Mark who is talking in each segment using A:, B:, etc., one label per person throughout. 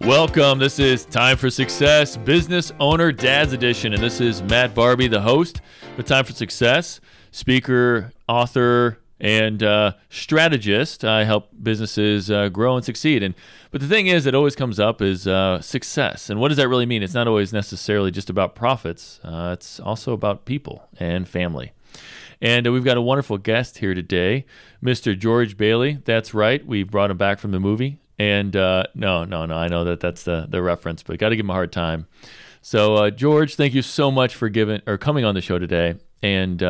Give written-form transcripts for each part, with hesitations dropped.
A: Welcome. This is Time for Success, Business Owner Dad's Edition. And this is Matt Barbie, the host of Time for Success, speaker, author, and strategist. I help businesses grow and succeed. But the thing is, it always comes up is success. And what does that really mean? It's not always necessarily just about profits. It's also about people and family. And we've got a wonderful guest here today, Mr. George Bailey. That's right. We brought him back from the movie. And no, I know that's the reference, but got to give him a hard time. So, George, thank you so much for coming on the show today. And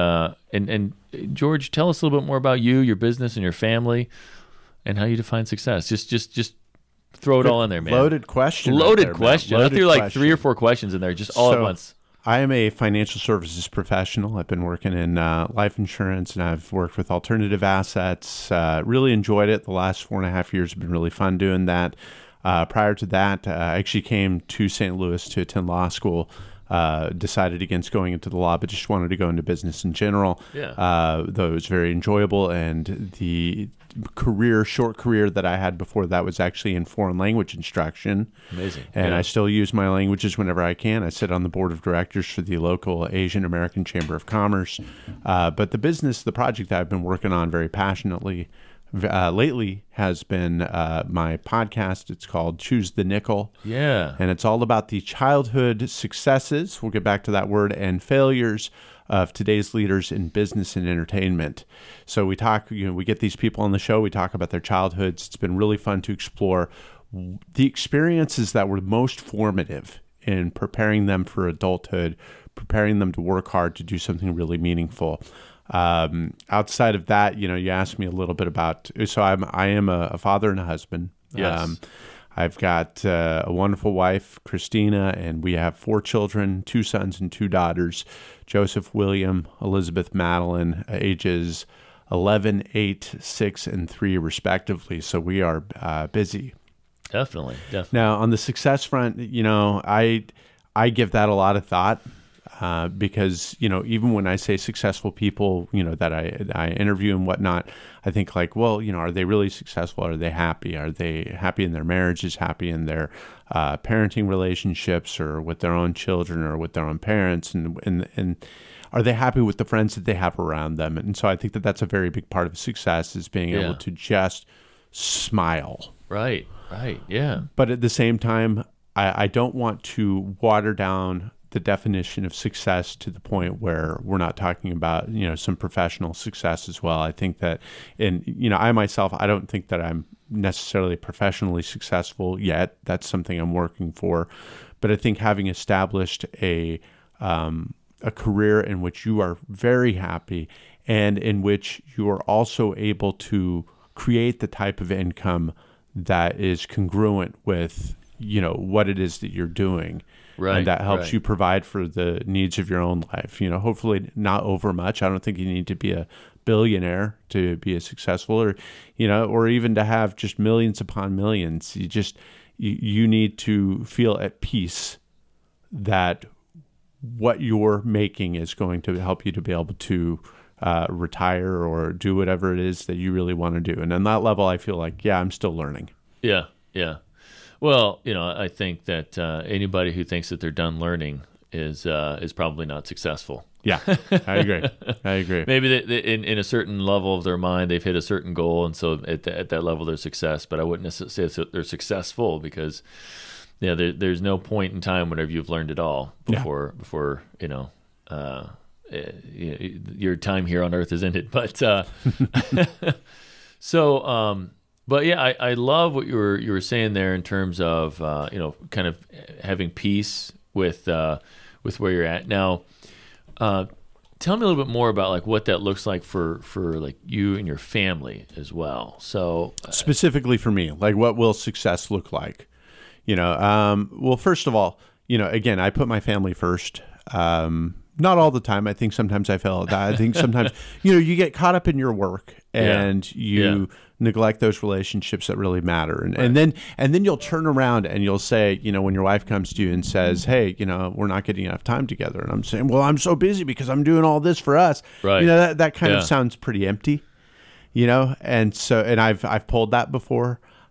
A: George, tell us a little bit more about you, your business, and your family, and how you define success. Just throw it all in there, man.
B: Loaded question.
A: Loaded question. I threw like 3 or 4 questions in there, just all at once.
B: I am a financial services professional. I've been working in life insurance, and I've worked with alternative assets. Really enjoyed it. The last 4.5 years have been really fun doing that. Prior to that, I actually came to St. Louis to attend law school. Decided against going into the law, but just wanted to go into business in general.
A: Yeah.
B: Though it was very enjoyable, and the short career that I had before that was actually in foreign language instruction.
A: Amazing.
B: And I still use my languages whenever I can. I sit on the board of directors for the local Asian American Chamber of Commerce. But the project that I've been working on very passionately lately has been my podcast. It's called Choose the Nickel.
A: Yeah.
B: And it's all about the childhood successes, we'll get back to that word, and failures of today's leaders in business and entertainment. So we get these people on the show, we talk about their childhoods. It's been really fun to explore the experiences that were most formative in preparing them for adulthood, preparing them to work hard to do something really meaningful. Outside of that, you asked me a little bit about, so I am a father and a husband.
A: Yes.
B: I've got a wonderful wife, Christina, and we have 4 children, 2 sons and 2 daughters, Joseph, William, Elizabeth, Madeline, ages 11, 8, 6, and 3 respectively. So we are busy.
A: Definitely.
B: Now, on the success front, I give that a lot of thought. Because, even when I say successful people, that I interview and whatnot, I think like, well, are they really successful? Are they happy? Are they happy in their marriages, happy in their parenting relationships, or with their own children, or with their own parents? And are they happy with the friends that they have around them? And so I think that that's a very big part of success, is being able to just smile.
A: Right. Yeah.
B: But at the same time, I don't want to water down the definition of success to the point where we're not talking about, some professional success as well. I think that I myself, I don't think that I'm necessarily professionally successful yet. That's something I'm working for. But I think having established a career in which you are very happy and in which you are also able to create the type of income that is congruent with, what it is that you're doing.
A: Right,
B: and that helps you provide for the needs of your own life. Hopefully not over much. I don't think you need to be a billionaire to be a successful, or even to have just millions upon millions. You need to feel at peace that what you're making is going to help you to be able to retire or do whatever it is that you really want to do. And on that level, I feel like, I'm still learning.
A: Yeah. Well, I think that anybody who thinks that they're done learning is probably not successful.
B: Yeah, I agree.
A: Maybe in a certain level of their mind, they've hit a certain goal, and so at that level, they're success. But I wouldn't necessarily say they're successful, because there's no point in time whenever you've learned it all before your time here on Earth is ended. But so. But yeah, I love what you were saying there in terms of kind of having peace with where you're at now. Tell me a little bit more about like what that looks like for like you and your family as well. So
B: specifically for me, like what will success look like? Well, first of all, again, I put my family first. Not all the time. I think sometimes I fail at that. I think sometimes, you get caught up in your work and you neglect those relationships that really matter. And then you'll turn around and you'll say, when your wife comes to you and says, hey, we're not getting enough time together. And I'm saying, well, I'm so busy because I'm doing all this for us.
A: Right.
B: That kind of sounds pretty empty, and I've pulled that before.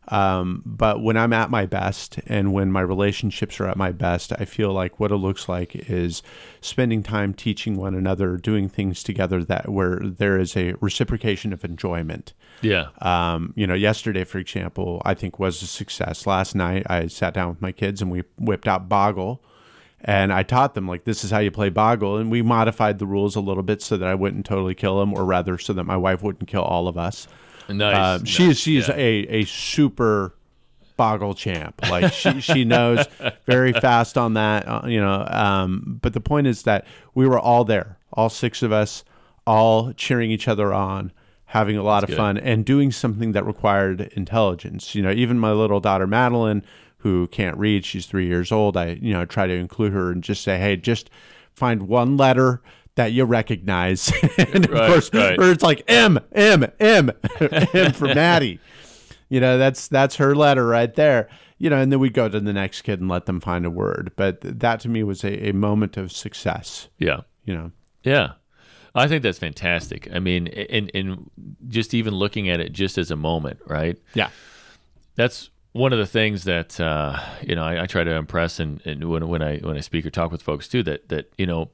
B: But when I'm at my best and when my relationships are at my best, I feel like what it looks like is spending time teaching one another, doing things together that where there is a reciprocation of enjoyment.
A: Yeah.
B: Yesterday, for example, I think was a success. Last night, I sat down with my kids and we whipped out Boggle. And I taught them, like, this is how you play Boggle. And we modified the rules a little bit so that I wouldn't totally kill them, or rather so that my wife wouldn't kill all of us.
A: Nice.
B: She is a super Boggle champ. Like, she knows very fast on that, But the point is that we were all there, all 6 of us, all cheering each other on, having a lot of fun, and doing something that required intelligence. Even my little daughter, Madeline, who can't read, she's 3 years old. I try to include her and just say, hey, just find one letter that you recognize. And of course, or it's like M for Maddie. That's her letter right there. And then we go to the next kid and let them find a word. But that to me was a moment of success.
A: Yeah. Yeah. I think that's fantastic. I mean, in just even looking at it just as a moment, right?
B: Yeah.
A: That's one of the things that I try to impress, and when I speak or talk with folks too, that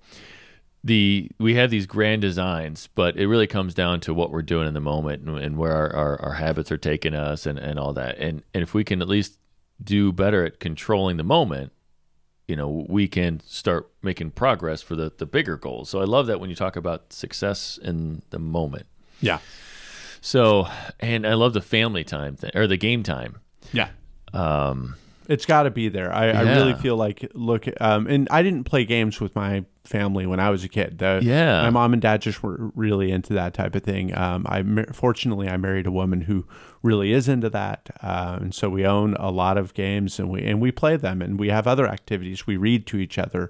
A: we have these grand designs, but it really comes down to what we're doing in the moment and where our habits are taking us and all that. And if we can at least do better at controlling the moment, we can start making progress for the bigger goals. So I love that when you talk about success in the moment.
B: Yeah.
A: So, and I love the family time thing, or the game time.
B: Yeah. It's got to be there. I really feel like, and I didn't play games with my family when I was a kid. My mom and dad just were really into that type of thing. Fortunately, I married a woman who really is into that. And so we own a lot of games and we play them, and we have other activities. We read to each other.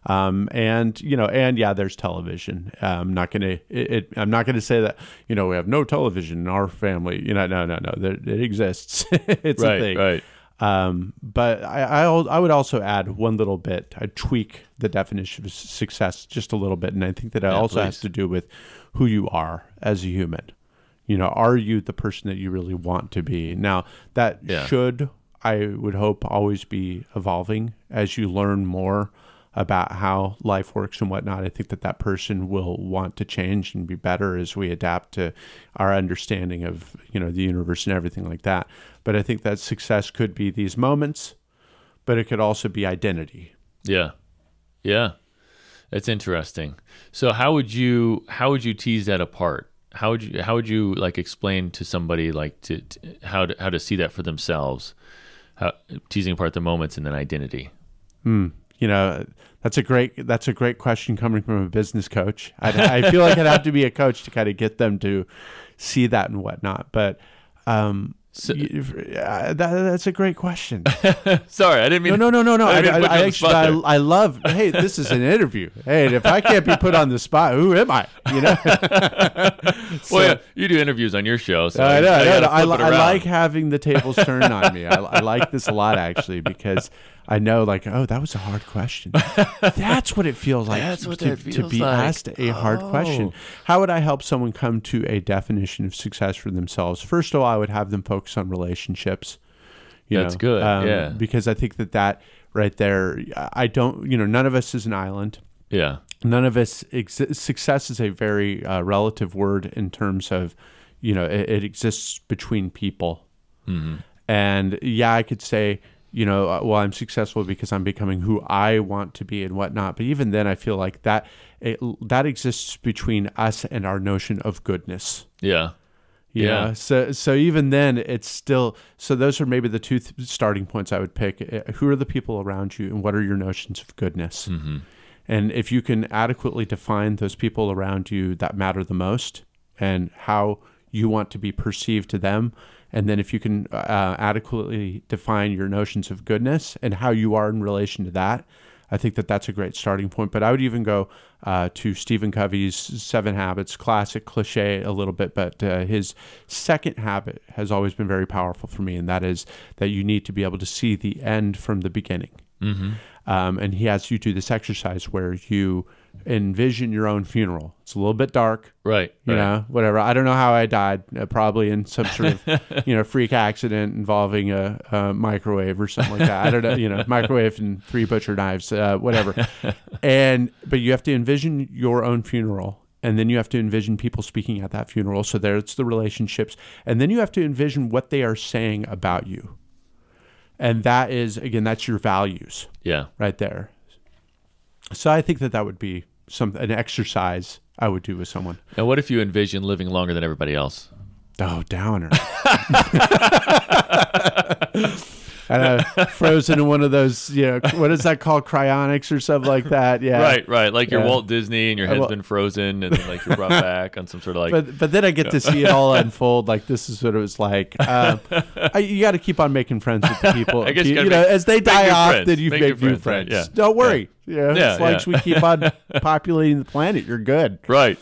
B: There's television. I'm not going to say that, we have no television in our family. No. It exists. It's a thing.
A: Right.
B: But I would also add one little bit. I'd tweak the definition of success just a little bit, and I think that has to do with who you are as a human. Are you the person that you really want to be? Now, that should, I would hope, always be evolving as you learn more about how life works and whatnot. I think that person will want to change and be better as we adapt to our understanding of, the universe and everything like that. But I think that success could be these moments, but it could also be identity.
A: Yeah. Yeah. That's interesting. So how would you tease that apart? How would you like explain to somebody like to how to see that for themselves? Teasing apart the moments and then identity.
B: That's a great question coming from a business coach. I feel like I'd have to be a coach to kind of get them to see that and whatnot. But that's a great question.
A: Sorry, I didn't mean.
B: No. I love. Hey, this is an interview. Hey, if I can't be put on the spot, who am I?
A: Well, yeah, you do interviews on your show, so
B: I like having the tables turned on me. I like this a lot actually, because I know, like, oh, that was a hard question. That's what it feels like.
A: That's what
B: to be asked a hard question. How would I help someone come to a definition of success for themselves? First of all, I would have them focus on relationships.
A: That's good. Yeah,
B: because I think that right there, none of us is an island.
A: Yeah,
B: none of us. Success is a very relative word in terms of, it exists between people.
A: Mm-hmm.
B: And I could say, I'm successful because I'm becoming who I want to be and whatnot. But even then, I feel like that exists between us and our notion of goodness.
A: Yeah.
B: Yeah. So even then, it's still. So those are maybe the two starting points I would pick. Who are the people around you, and what are your notions of goodness?
A: Mm-hmm.
B: And if you can adequately define those people around you that matter the most, and how you want to be perceived to them. And then if you can adequately define your notions of goodness and how you are in relation to that, I think that's a great starting point. But I would even go to Stephen Covey's 7 Habits, classic cliche a little bit, but his second habit has always been very powerful for me, and that is that you need to be able to see the end from the beginning. And he has you do this exercise where you envision your own funeral. It's a little bit dark,
A: Right.
B: you know, whatever. I don't know how I died, probably in some sort of, freak accident involving a microwave or something like that. I don't know, microwave and 3 butcher knives, whatever. But you have to envision your own funeral. And then you have to envision people speaking at that funeral. So there's the relationships. And then you have to envision what they are saying about you. And that is, again, that's your values.
A: Yeah.
B: Right there. So I think that would be an exercise I would do with someone.
A: Now, what if you envision living longer than everybody else?
B: Oh, downer. And frozen in one of those, what is that called? Cryonics or something like that. Yeah.
A: Right. Like you're Walt Disney and your head's been frozen and then you're brought back on some sort of
B: But then I get to see it all unfold. Like this is what it was like. You got to keep on making friends with the people.
A: I guess
B: as they die off,
A: friends.
B: then you make new friends.
A: Right? Yeah.
B: Don't worry. As long as we keep on populating the planet, you're good.
A: Right.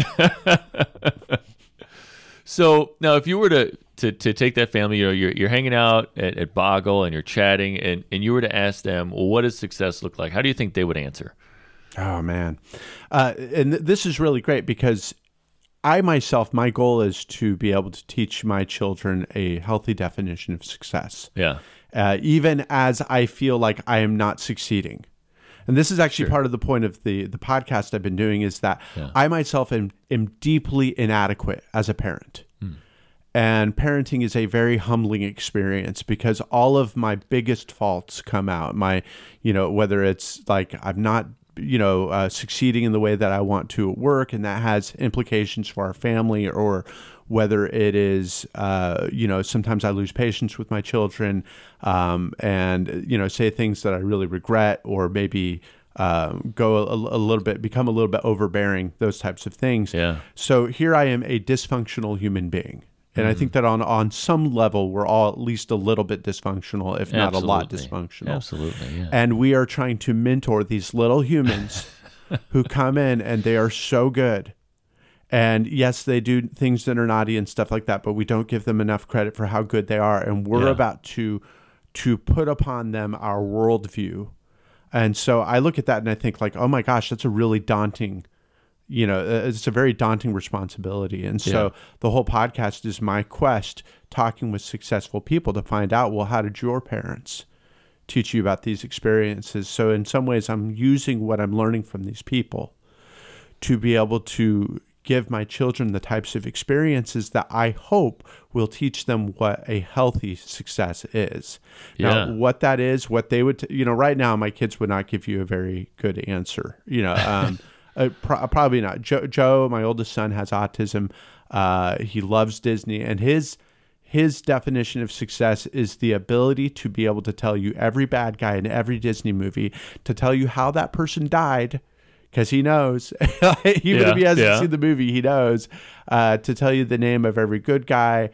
A: So now, if you were to take that family, you're hanging out at Boggle and you're chatting, and you were to ask them, well, what does success look like? How do you think they would answer?
B: Oh man, and this is really great because I myself, my goal is to be able to teach my children a healthy definition of success.
A: Yeah.
B: Even as I feel like I am not succeeding. And this is actually part of the point of the podcast I've been doing is that I myself am deeply inadequate as a parent. And parenting is a very humbling experience because all of my biggest faults come out. Whether it's like I'm not, succeeding in the way that I want to at work, and that has implications for our family, or whether it is, sometimes I lose patience with my children, and say things that I really regret, or maybe become a little bit overbearing, those types of things.
A: Yeah.
B: So here I am, a dysfunctional human being. And I think that on some level, we're all at least a little bit dysfunctional, if not a lot dysfunctional.
A: Absolutely, yeah.
B: And we are trying to mentor these little humans who come in and they are so good. And yes, they do things that are naughty and stuff like that, but we don't give them enough credit for how good they are. And we're about to put upon them our worldview. And so I look at that and I think like, oh my gosh, that's a really daunting it's a very daunting responsibility. And so the whole podcast is my quest, talking with successful people to find out, well, how did your parents teach you about these experiences? So in some ways, I'm using what I'm learning from these people to be able to give my children the types of experiences that I hope will teach them what a healthy success is. Now, what that is, what they would, right now, my kids would not give you a very good answer, probably not. Joe, my oldest son, has autism. He loves Disney, and his definition of success is the ability to be able to tell you every bad guy in every Disney movie, to tell you how that person died, because he knows. Even if he hasn't seen the movie, he knows. To tell you the name of every good guy,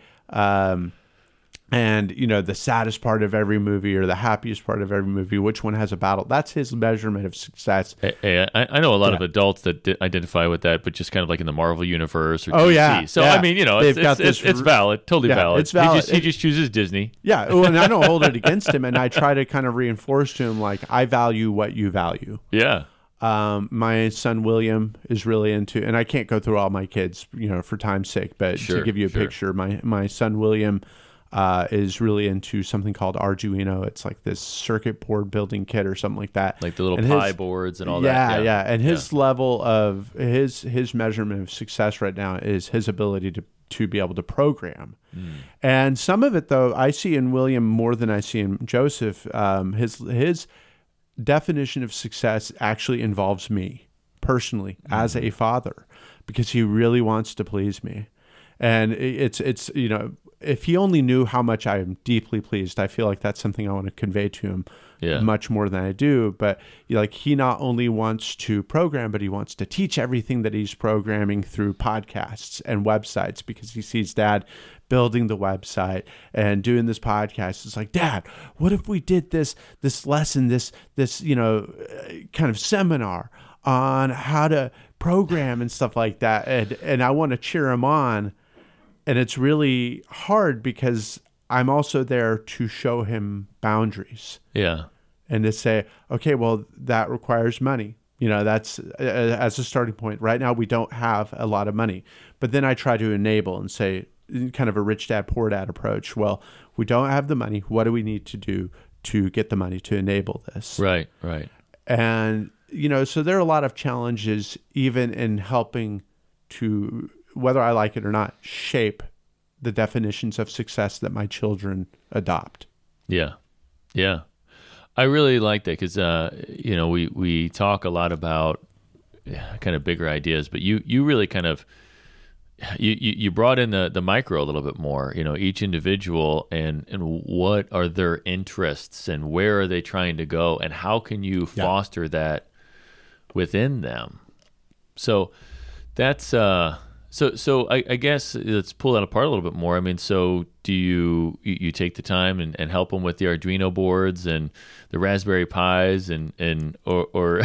B: and the saddest part of every movie or the happiest part of every movie, which one has a battle. That's his measurement of success.
A: Hey, I know a lot of adults that identify with that, but just kind of like in the Marvel universe or DC. So I mean, it's valid, totally valid.
B: It's valid.
A: He just chooses Disney.
B: Yeah, and I don't hold it against him, and I try to kind of reinforce to him like, I value what you value.
A: Yeah.
B: My son William is really into, and I can't go through all my kids, for time's sake, but to give you a picture, my son William is really into something called Arduino. It's like this circuit board building kit or something like that.
A: Like the little Pi boards and all that.
B: Yeah. And his level of his measurement of success right now is his ability to be able to program. And some of it, though, I see in William more than I see in Joseph. His definition of success actually involves me personally as a father, because he really wants to please me. And it's if he only knew how much I am deeply pleased, I feel like that's something I want to convey to him much more than I do. But he not only wants to program, but he wants to teach everything that he's programming through podcasts and websites, because he sees Dad building the website and doing this podcast. It's like, Dad, what if we did this lesson, this kind of seminar on how to program and stuff like that. And I want to cheer him on. And it's really hard because I'm also there to show him boundaries.
A: Yeah.
B: and to say, okay, well, that requires money. That's as a starting point. Right now, we don't have a lot of money. But then I try to enable and say, kind of a rich dad, poor dad approach. Well, we don't have the money. What do we need to do to get the money to enable this?
A: Right.
B: And, so there are a lot of challenges even in helping to, whether I like it or not, shape the definitions of success that my children adopt.
A: Yeah. I really like that because, we talk a lot about kind of bigger ideas, but you really kind of, you brought in the micro a little bit more, each individual and what are their interests and where are they trying to go and how can you foster that within them? So that's, So I guess let's pull that apart a little bit more. I mean, so do you take the time and help them with the Arduino boards and the Raspberry Pis or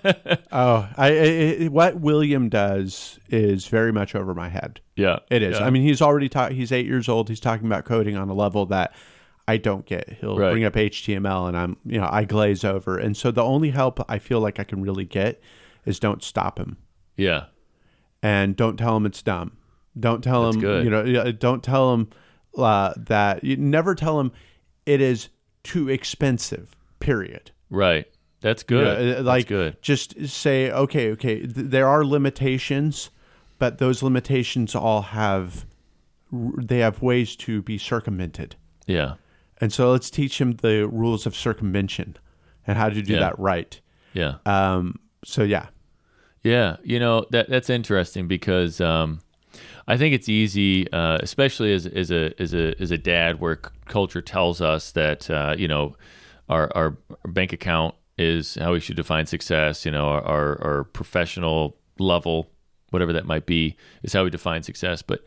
B: what William does is very much over my head.
A: Yeah,
B: it is.
A: Yeah.
B: I mean, he's already he's 8 years old. He's talking about coding on a level that I don't get. He'll bring up HTML and I glaze over. And so the only help I feel like I can really get is don't stop him.
A: Yeah.
B: And don't tell him it's dumb. Don't tell him, don't tell him that. You never tell him it is too expensive, period.
A: Right. That's good. That's good.
B: Just say, okay, there are limitations, but those limitations all have ways to be circumvented.
A: Yeah.
B: And so let's teach him the rules of circumvention and how to do that right.
A: Yeah.
B: So yeah.
A: Yeah, that's interesting because I think it's easy, especially as a dad, where culture tells us that our bank account is how we should define success. Our professional level, whatever that might be, is how we define success. But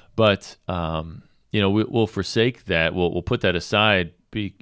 A: we'll forsake that. We'll put that aside.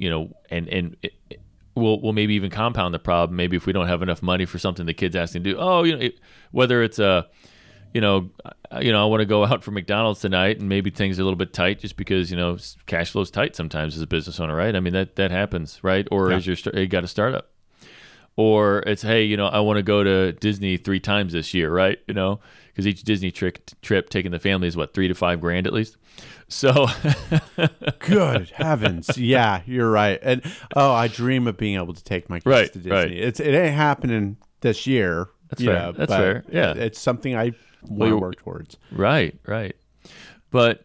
A: We'll maybe even compound the problem. Maybe if we don't have enough money for something the kid's asking to do. Whether it's I want to go out for McDonald's tonight, and maybe things are a little bit tight just because cash flow's tight sometimes as a business owner, right? I mean that happens, right? Or as you got a startup, or it's I want to go to Disney 3 times this year, right? Because each Disney trip taking the family is what, $3,000 to $5,000 at least. So
B: good heavens. Yeah, you're right. And I dream of being able to take my kids to Disney. Right. It ain't happening this year.
A: That's fair. That's fair. Yeah.
B: It's something I want to work towards.
A: Right. But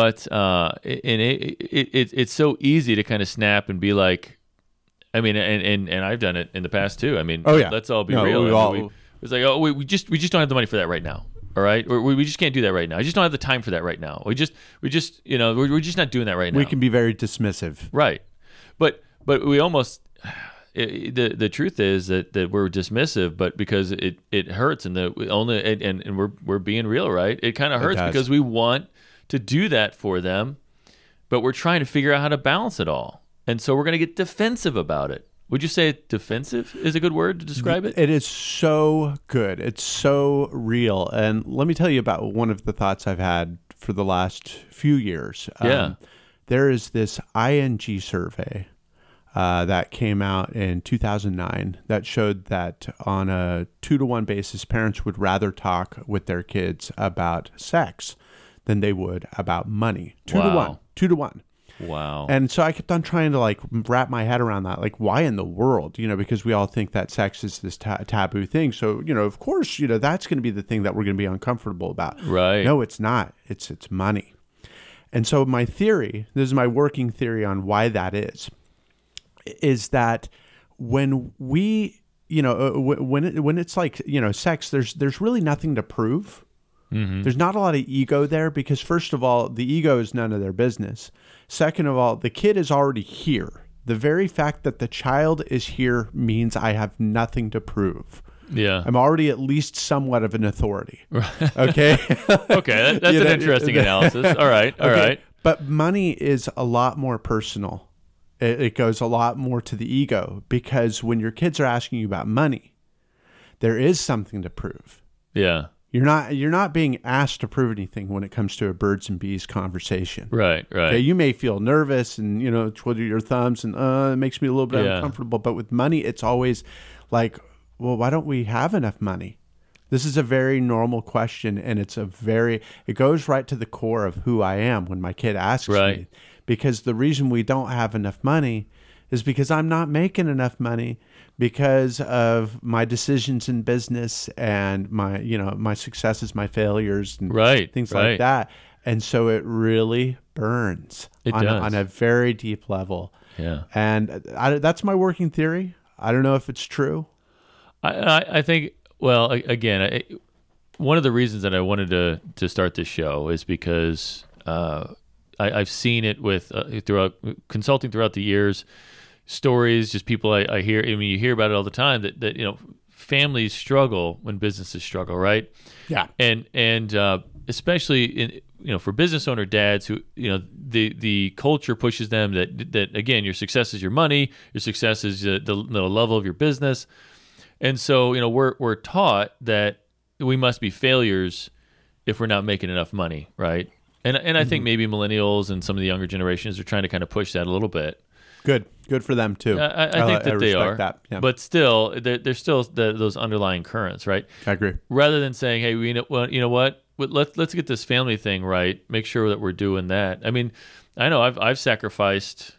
A: it's so easy to kind of snap and be like, I mean, and I've done it in the past too. I mean, let's all be real. It's like, we just don't have the money for that right now. All right, we just can't do that right now. I just don't have the time for that right now. We're just not doing that right now.
B: We can be very dismissive,
A: right? But we almost the truth is that we're dismissive, but because it hurts, and we're being real, right? It kind of hurts because we want to do that for them, but we're trying to figure out how to balance it all, and so we're going to get defensive about it. Would you say defensive is a good word to describe it?
B: It is so good. It's so real. And let me tell you about one of the thoughts I've had for the last few years. There is this ING survey that came out in 2009 that showed that on a 2-to-1 basis, parents would rather talk with their kids about sex than they would about money. 2-to-1. 2-to-1.
A: Wow.
B: And so I kept on trying to wrap my head around that. Why in the world? Because we all think that sex is this taboo thing. So, of course, that's going to be the thing that we're going to be uncomfortable about.
A: Right.
B: No, it's not. It's money. And so my theory, this is my working theory on why that is that when we, when it's like, sex, there's really nothing to prove. Mm-hmm. There's not a lot of ego there because, first of all, the ego is none of their business. Second of all, the kid is already here. The very fact that the child is here means I have nothing to prove.
A: Yeah.
B: I'm already at least somewhat of an authority. Okay?
A: Okay, that's an interesting analysis. All right.
B: But money is a lot more personal. It goes a lot more to the ego because when your kids are asking you about money, there is something to prove.
A: Yeah.
B: You're not being asked to prove anything when it comes to a birds and bees conversation.
A: Right.
B: Okay, you may feel nervous and, twiddle your thumbs and it makes me a little bit uncomfortable. But with money, it's always like, well, why don't we have enough money? This is a very normal question, and it goes right to the core of who I am when my kid asks me. Because the reason we don't have enough money is because I'm not making enough money because of my decisions in business and my successes, my failures, and things like that. And so it really burns on a very deep level.
A: Yeah.
B: And that's my working theory. I don't know if it's true.
A: I think, well, again, one of the reasons that I wanted to start this show is because I've seen it with throughout consulting throughout the years, stories, just people I hear. I mean, you hear about it all the time that families struggle when businesses struggle, right?
B: Yeah.
A: And especially for business owner dads who the culture pushes them that again, your success is your money, your success is the level of your business. And so, we're taught that we must be failures if we're not making enough money, right? And I think maybe millennials and some of the younger generations are trying to kind of push that a little bit.
B: Good for them too.
A: I think that they are,
B: that. Yeah.
A: But still, there's still those underlying currents, right?
B: I agree.
A: Rather than saying, "Hey, you know what? Let's get this family thing right. Make sure that we're doing that." I mean, I know I've sacrificed.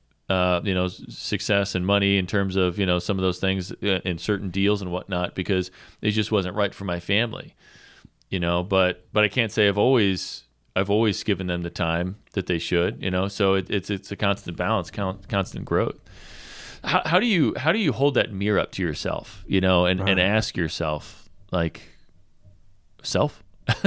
A: Success and money in terms of, some of those things in certain deals and whatnot, because it just wasn't right for my family, but I can't say I've always given them the time that they should, so it's a constant balance, constant growth. How do you hold that mirror up to yourself, and ask yourself, like, self,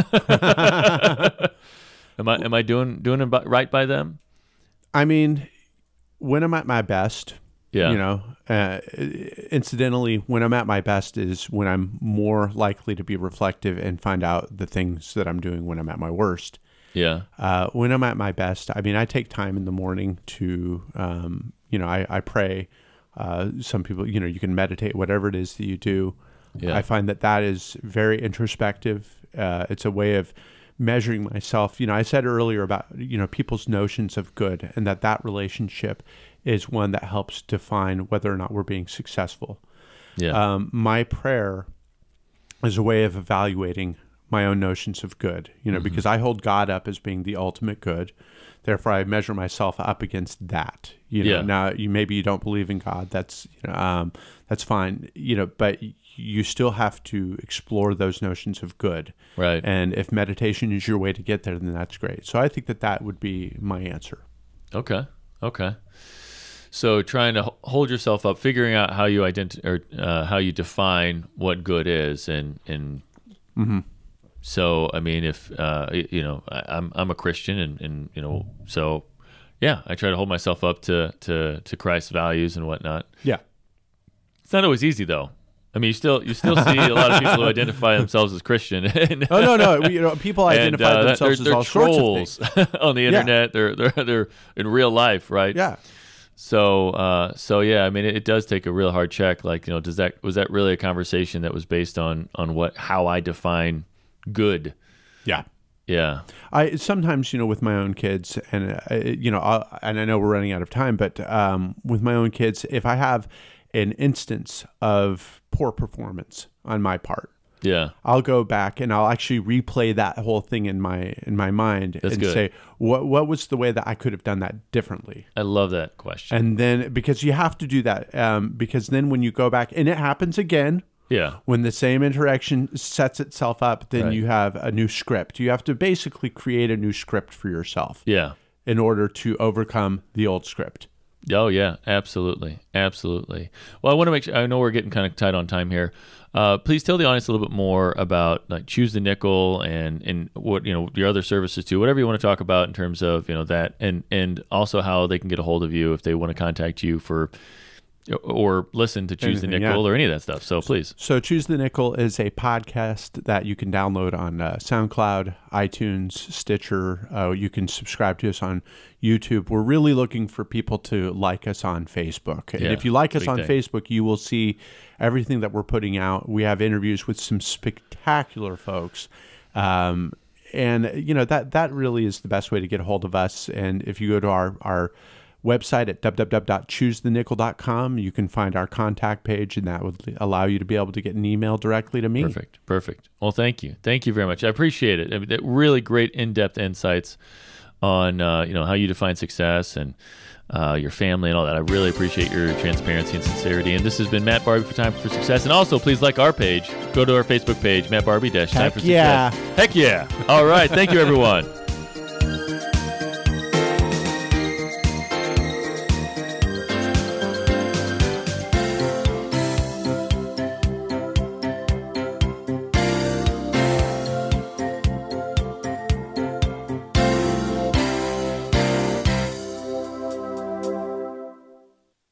A: am I doing right by them?
B: I mean, when I'm at my best, incidentally, when I'm at my best is when I'm more likely to be reflective and find out the things that I'm doing when I'm at my worst.
A: Yeah.
B: When I'm at my best, I mean, I take time in the morning to, I pray. Some people, you can meditate, whatever it is that you do.
A: Yeah.
B: I find that is very introspective. It's a way of measuring myself. I said earlier about, people's notions of good, and that relationship is one that helps define whether or not we're being successful.
A: Yeah.
B: My prayer is a way of evaluating my own notions of good, because I hold God up as being the ultimate good. Therefore, I measure myself up against that. Now maybe you don't believe in God. That's fine. But you still have to explore those notions of good.
A: Right.
B: And if meditation is your way to get there, then that's great. So I think that would be my answer.
A: Okay. So trying to hold yourself up, figuring out how you how you define what good is, and So I mean, if I'm a Christian, and so yeah, I try to hold myself up to Christ's values and whatnot.
B: Yeah,
A: it's not always easy though. I mean, you still see a lot of people who identify themselves as Christian. And,
B: no. People identify themselves as all
A: trolls
B: sorts of things
A: on the internet.
B: Yeah.
A: They're in real life, right?
B: Yeah.
A: So yeah, I mean, it does take a real hard check. Like, was that really a conversation that was based on how I define good?
B: Yeah.
A: Yeah.
B: I sometimes, with my own kids, and and I know we're running out of time, but with my own kids, if I have an instance of poor performance on my part,
A: yeah,
B: I'll go back and I'll actually replay that whole thing in my mind.
A: That's
B: and
A: good.
B: Say what was the way that I could have done that differently.
A: I love that question.
B: And then, because you have to do that, because then when you go back and it happens again,
A: yeah,
B: when the same interaction sets itself up, then
A: Right.
B: you have a new script. You have to basically create a new script for yourself.
A: Yeah.
B: In order to overcome the old script.
A: Oh yeah, absolutely. Well, I want to make sure, I know we're getting kind of tight on time here. Please tell the audience a little bit more about Choose the Nickel and what your other services too. Whatever you want to talk about in terms of that, and also how they can get a hold of you if they want to contact you for or listen to Choose the Nickel or any of that stuff. So please.
B: So Choose the Nickel is a podcast that you can download on SoundCloud, iTunes, Stitcher. You can subscribe to us on YouTube. We're really looking for people to like us on Facebook. And if you like us on Facebook, you will see everything that we're putting out. We have interviews with some spectacular folks. And that really is the best way to get a hold of us. And if you go to our website at www.choosethenickel.com, you can find our contact page, and that would allow you to be able to get an email directly to me.
A: Perfect. Well, thank you very much. I appreciate it. I mean, really great in-depth insights on how you define success and your family and all that. I really appreciate your transparency and sincerity. And this has been Matt Barbie for Time for Success. And also, please like our page. Go to our Facebook page, Matt Barbie Time for Success.
B: Yeah.
A: Heck yeah. All right. Thank you, everyone.